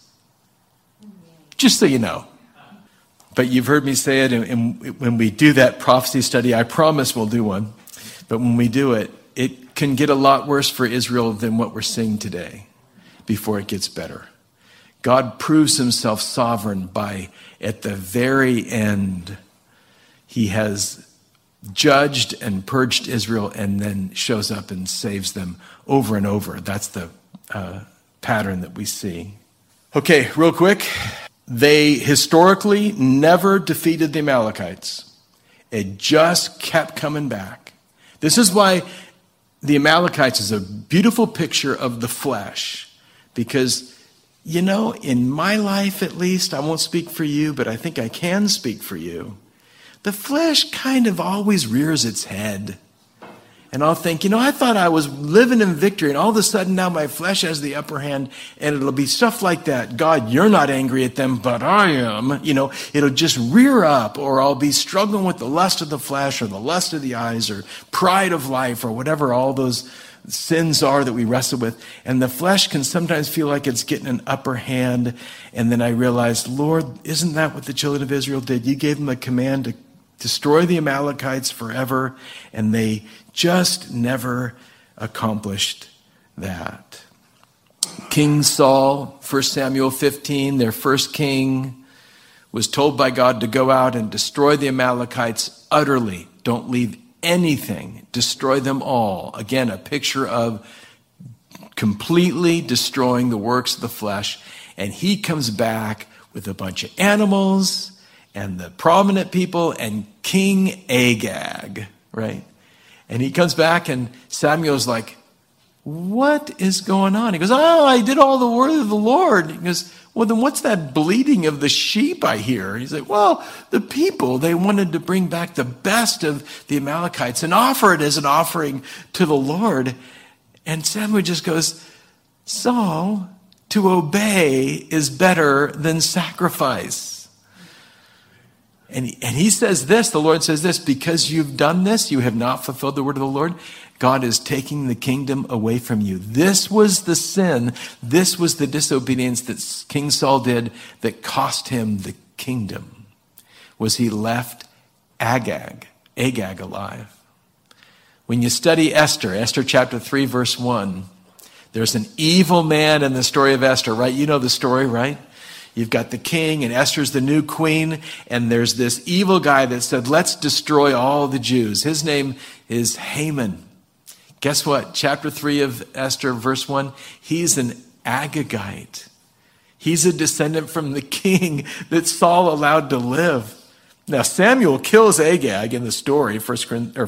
Just so you know. But you've heard me say it, and when we do that prophecy study, I promise we'll do one. But when we do it, it can get a lot worse for Israel than what we're seeing today before it gets better. God proves himself sovereign by, at the very end, he has judged and purged Israel and then shows up and saves them over and over. That's the pattern that we see. Okay, real quick. They historically never defeated the Amalekites. It just kept coming back. This is why the Amalekites is a beautiful picture of the flesh. Because, you know, in my life at least, I won't speak for you, but I think I can speak for you. The flesh kind of always rears its head. And I'll think, you know, I thought I was living in victory, and all of a sudden now my flesh has the upper hand, and it'll be stuff like that. God, you're not angry at them, but I am. You know, it'll just rear up, or I'll be struggling with the lust of the flesh, or the lust of the eyes, or pride of life, or whatever all those sins are that we wrestle with. And the flesh can sometimes feel like it's getting an upper hand. And then I realized, Lord, isn't that what the children of Israel did? You gave them a command to destroy the Amalekites forever, and they just never accomplished that. King Saul, 1 Samuel 15, their first king, was told by God to go out and destroy the Amalekites utterly. Don't leave anything. Destroy them all. Again, a picture of completely destroying the works of the flesh. And he comes back with a bunch of animals and the prominent people and King Agag, right? And he comes back and Samuel's like, what is going on? He goes, oh, I did all the word of the Lord. He goes, well, then what's that bleating of the sheep I hear? He's like, well, the people, they wanted to bring back the best of the Amalekites and offer it as an offering to the Lord. And Samuel just goes, Saul, to obey is better than sacrifice. And he says this, the Lord says this, because you've done this, you have not fulfilled the word of the Lord. God is taking the kingdom away from you. This was the sin, this was the disobedience that King Saul did that cost him the kingdom. Was he left Agag alive. When you study Esther chapter 3, verse 1, there's an evil man in the story of Esther, right? You know the story, right? You've got the king, and Esther's the new queen, and there's this evil guy that said, let's destroy all the Jews. His name is Haman. Guess what? Chapter 3 of Esther, verse 1, he's an Agagite. He's a descendant from the king that Saul allowed to live. Now, Samuel kills Agag in the story, First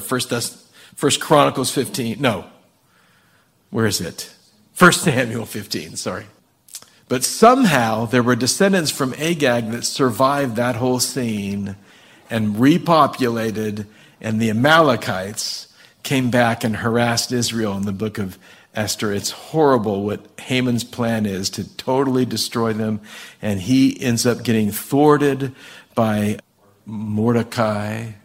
Chronicles 15. No, where is it? 1 Samuel 15, sorry. But somehow there were descendants from Agag that survived that whole scene and repopulated, and the Amalekites came back and harassed Israel in the book of Esther. It's horrible what Haman's plan is to totally destroy them, and he ends up getting thwarted by Mordecai.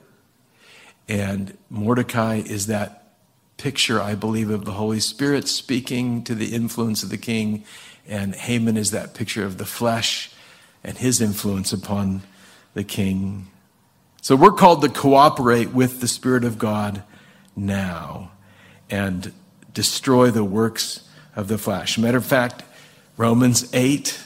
And Mordecai is that picture, I believe, of the Holy Spirit speaking to the influence of the king. And Haman is that picture of the flesh and his influence upon the king. So we're called to cooperate with the Spirit of God now and destroy the works of the flesh. Matter of fact, Romans 8,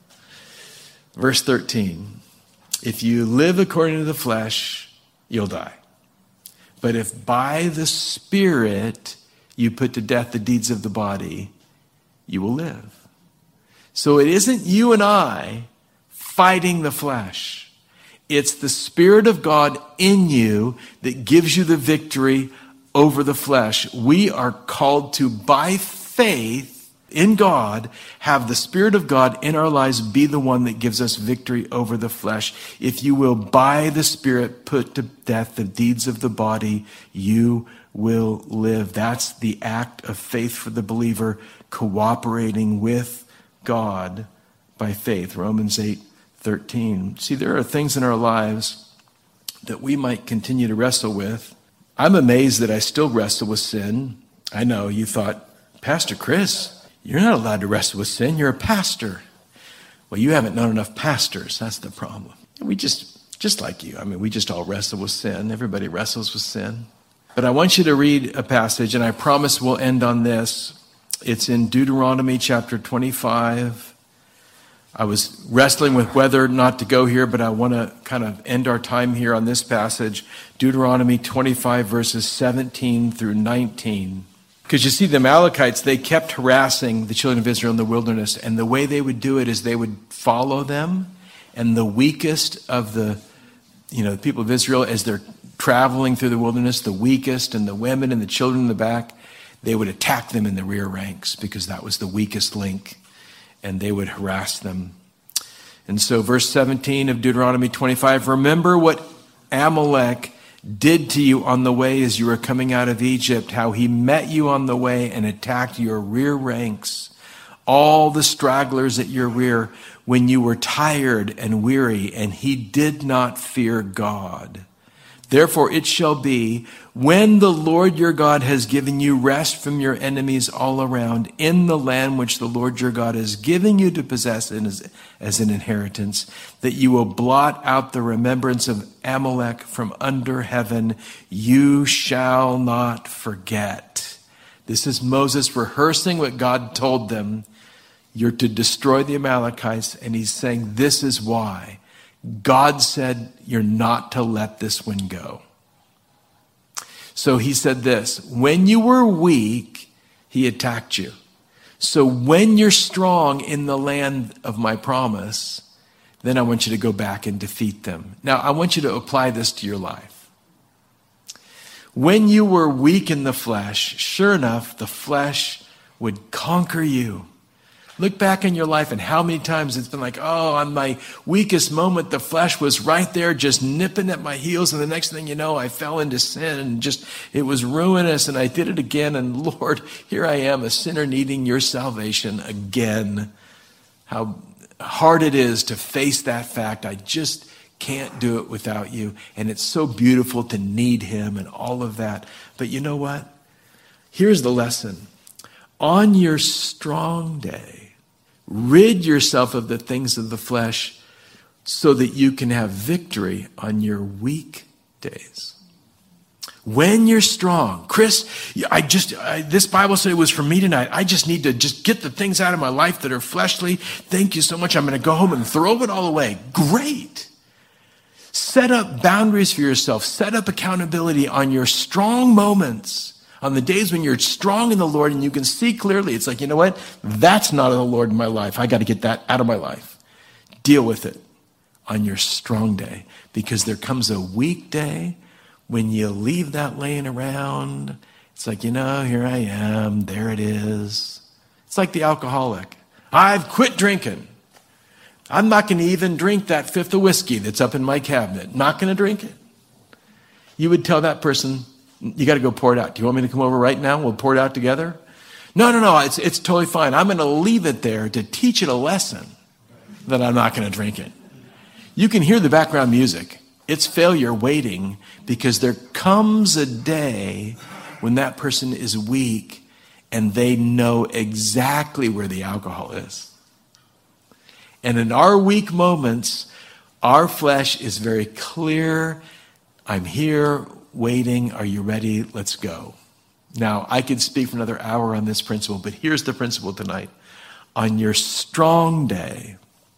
verse 13. If you live according to the flesh, you'll die. But if by the Spirit you put to death the deeds of the body, you will live. So it isn't you and I fighting the flesh. It's the Spirit of God in you that gives you the victory over the flesh. We are called to, by faith in God, have the Spirit of God in our lives be the one that gives us victory over the flesh. If you will, by the Spirit, put to death the deeds of the body, you will live. That's the act of faith for the believer, cooperating with God by faith. Romans 8:13. See, there are things in our lives that we might continue to wrestle with. I'm amazed that I still wrestle with sin. I know you thought, Pastor Chris, you're not allowed to wrestle with sin. You're a pastor. Well, you haven't known enough pastors. That's the problem. We just like you. I mean, we just all wrestle with sin. Everybody wrestles with sin. But I want you to read a passage, and I promise we'll end on this. It's in Deuteronomy chapter 25. I was wrestling with whether or not to go here, but I want to kind of end our time here on this passage. Deuteronomy 25, verses 17 through 19. Because you see, the Amalekites, they kept harassing the children of Israel in the wilderness, and the way they would do it is they would follow them, and the weakest of the people of Israel, as they're traveling through the wilderness, the weakest and the women and the children in the back, they would attack them in the rear ranks because that was the weakest link, and they would harass them. And so verse 17 of Deuteronomy 25, remember what Amalek did to you on the way as you were coming out of Egypt, how he met you on the way and attacked your rear ranks, all the stragglers at your rear, when you were tired and weary, and he did not fear God. Therefore it shall be, when the Lord your God has given you rest from your enemies all around in the land which the Lord your God is giving you to possess as an inheritance, that you will blot out the remembrance of Amalek from under heaven. You shall not forget. This is Moses rehearsing what God told them. You're to destroy the Amalekites, and he's saying this is why. God said you're not to let this one go. So he said this, when you were weak, he attacked you. So when you're strong in the land of my promise, then I want you to go back and defeat them. Now, I want you to apply this to your life. When you were weak in the flesh, sure enough, the flesh would conquer you. Look back in your life and how many times it's been like, oh, on my weakest moment, the flesh was right there just nipping at my heels. And the next thing you know, I fell into sin and it was ruinous. And I did it again. And Lord, here I am, a sinner needing your salvation again. How hard it is to face that fact. I just can't do it without you. And it's so beautiful to need him and all of that. But you know what? Here's the lesson. On your strong day, rid yourself of the things of the flesh so that you can have victory on your weak days. When you're strong, Chris, this Bible study was for me tonight. I just need to just get the things out of my life that are fleshly. Thank you so much. I'm going to go home and throw it all away. Great. Set up boundaries for yourself. Set up accountability on your strong moments. On the days when you're strong in the Lord and you can see clearly, it's like, you know what? That's not the Lord in my life. I got to get that out of my life. Deal with it on your strong day, because there comes a weak day when you leave that laying around. It's like, here I am. There it is. It's like the alcoholic. I've quit drinking. I'm not going to even drink that fifth of whiskey that's up in my cabinet. Not going to drink it. You would tell that person, you got to go pour it out. Do you want me to come over right now? We'll pour it out together. No. It's totally fine. I'm going to leave it there to teach it a lesson that I'm not going to drink it. You can hear the background music. It's failure waiting, because there comes a day when that person is weak and they know exactly where the alcohol is. And in our weak moments, our flesh is very clear. I'm here. Waiting, are you ready? Let's go. Now, I could speak for another hour on this principle, but here's the principle tonight. On your strong day,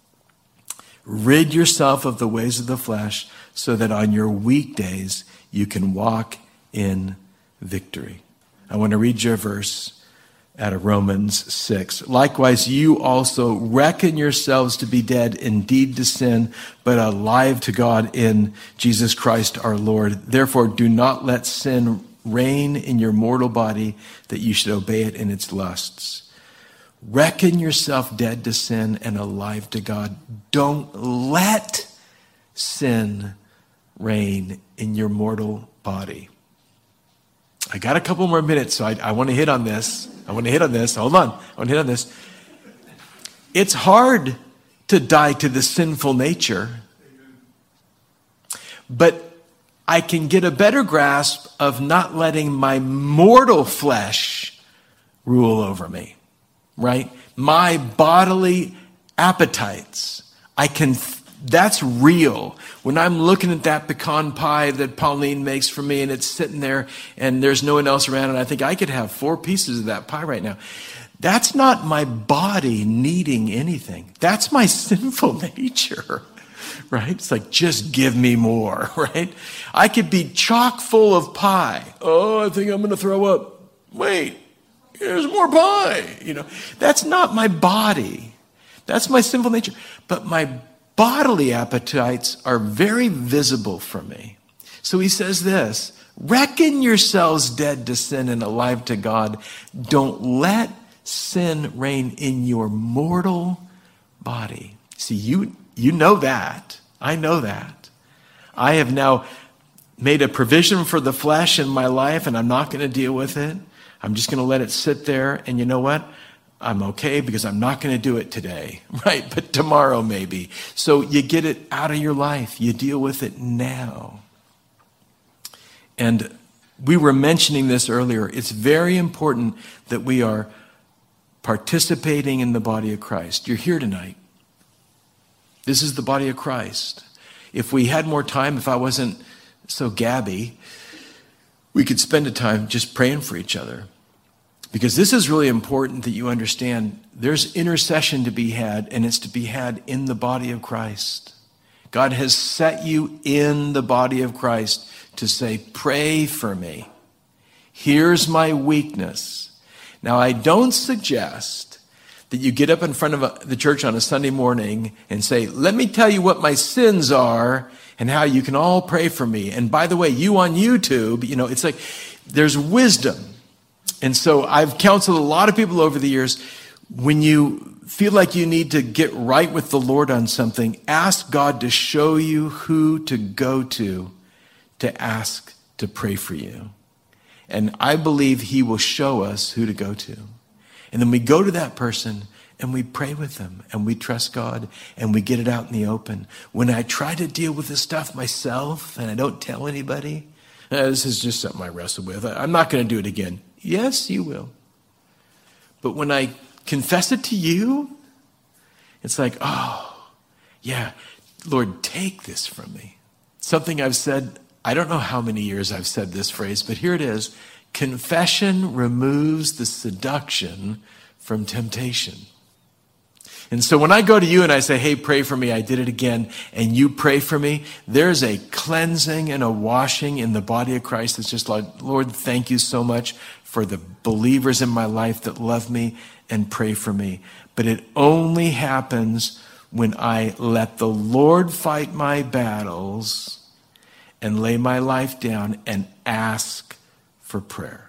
rid yourself of the ways of the flesh so that on your weak days you can walk in victory. I want to read you a verse out of Romans 6. Likewise, you also reckon yourselves to be dead indeed to sin, but alive to God in Jesus Christ our Lord. Therefore, do not let sin reign in your mortal body, that you should obey it in its lusts. Reckon yourself dead to sin and alive to God. Don't let sin reign in your mortal body. I got a couple more minutes, so I want to hit on this. Hold on. I want to hit on this. It's hard to die to the sinful nature. But I can get a better grasp of not letting my mortal flesh rule over me, right? My bodily appetites. That's real. When I'm looking at that pecan pie that Pauline makes for me and it's sitting there and there's no one else around and I think I could have 4 pieces of that pie right now. That's not my body needing anything. That's my sinful nature, right? It's like, just give me more, right? I could be chock full of pie. Oh, I think I'm going to throw up. Wait, here's more pie. That's not my body. That's my sinful nature. But my bodily appetites are very visible for me. So he says this, reckon yourselves dead to sin and alive to God. Don't let sin reign in your mortal body. See, you know that. I know that. I have now made a provision for the flesh in my life, and I'm not going to deal with it. I'm just going to let it sit there. And you know what? I'm okay because I'm not going to do it today, right? But tomorrow maybe. So you get it out of your life. You deal with it now. And we were mentioning this earlier. It's very important that we are participating in the body of Christ. You're here tonight. This is the body of Christ. If we had more time, if I wasn't so gabby, we could spend a time just praying for each other. Because this is really important that you understand there's intercession to be had, and it's to be had in the body of Christ. God has set you in the body of Christ to say, pray for me. Here's my weakness. Now, I don't suggest that you get up in front of the church on a Sunday morning and say, let me tell you what my sins are and how you can all pray for me. And by the way, you on YouTube, it's like there's wisdom. And so I've counseled a lot of people over the years. When you feel like you need to get right with the Lord on something, ask God to show you who to go to ask to pray for you. And I believe he will show us who to go to. And then we go to that person and we pray with them and we trust God and we get it out in the open. When I try to deal with this stuff myself and I don't tell anybody, this is just something I wrestle with. I'm not going to do it again. Yes, you will. But when I confess it to you, it's like, oh, yeah, Lord, take this from me. Something I've said, I don't know how many years I've said this phrase, but here it is. Confession removes the seduction from temptation. And so when I go to you and I say, hey, pray for me, I did it again, and you pray for me, there's a cleansing and a washing in the body of Christ that's just like, Lord, thank you so much for the believers in my life that love me and pray for me. But it only happens when I let the Lord fight my battles and lay my life down and ask for prayer.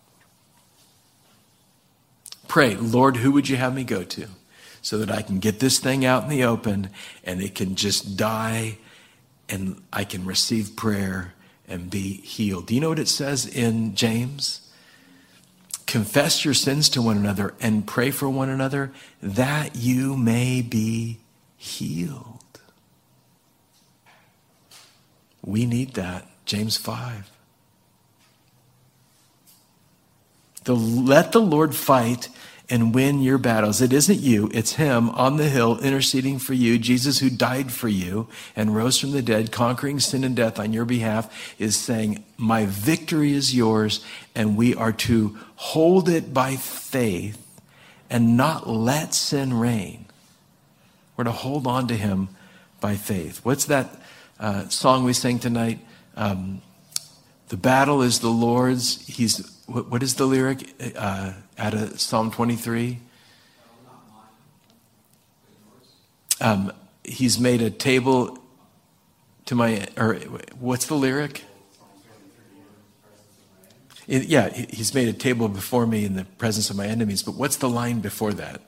Pray, Lord, who would you have me go to so that I can get this thing out in the open and it can just die and I can receive prayer and be healed. Do you know what it says in James? Confess your sins to one another and pray for one another that you may be healed. We need that. James 5. Let the Lord fight and win your battles. It isn't you, it's him on the hill interceding for you. Jesus, who died for you and rose from the dead, conquering sin and death on your behalf, is saying, my victory is yours, and we are to hold it by faith and not let sin reign. We're to hold on to him by faith. What's that song we sang tonight? The battle is the Lord's. What is the lyric out of Psalm 23? He's made a table to my, or what's the lyric? He's made a table before me in the presence of my enemies. But what's the line before that?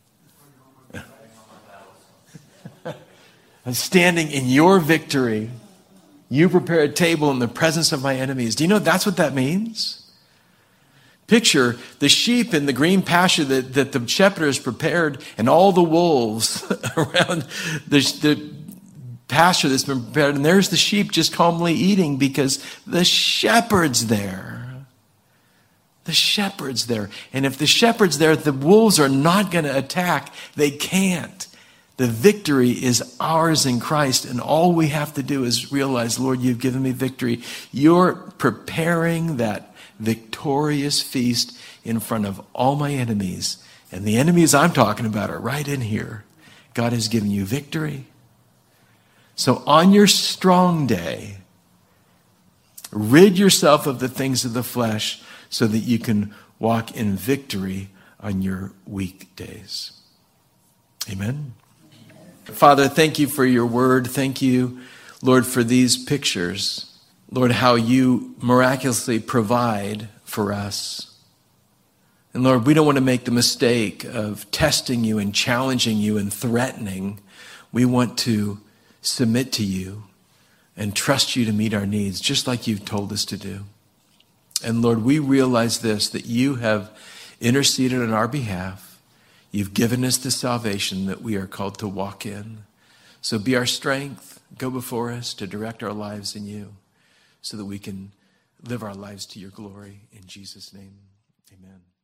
I'm standing in your victory. You prepare a table in the presence of my enemies. Do you know that's what that means? Picture the sheep in the green pasture that the shepherd has prepared, and all the wolves around the pasture that's been prepared. And there's the sheep just calmly eating because the shepherd's there. The shepherd's there. And if the shepherd's there, the wolves are not going to attack. They can't. The victory is ours in Christ. And all we have to do is realize, Lord, you've given me victory. You're preparing that victorious feast in front of all my enemies. And the enemies I'm talking about are right in here. God has given you victory. So on your strong day, rid yourself of the things of the flesh so that you can walk in victory on your weak days. Amen. Father, thank you for your word. Thank you, Lord, for these pictures. Lord, how you miraculously provide for us. And Lord, we don't want to make the mistake of testing you and challenging you and threatening. We want to submit to you and trust you to meet our needs, just like you've told us to do. And Lord, we realize this, that you have interceded on our behalf. You've given us the salvation that we are called to walk in. So be our strength. Go before us to direct our lives in you, so that we can live our lives to your glory. In Jesus' name, amen.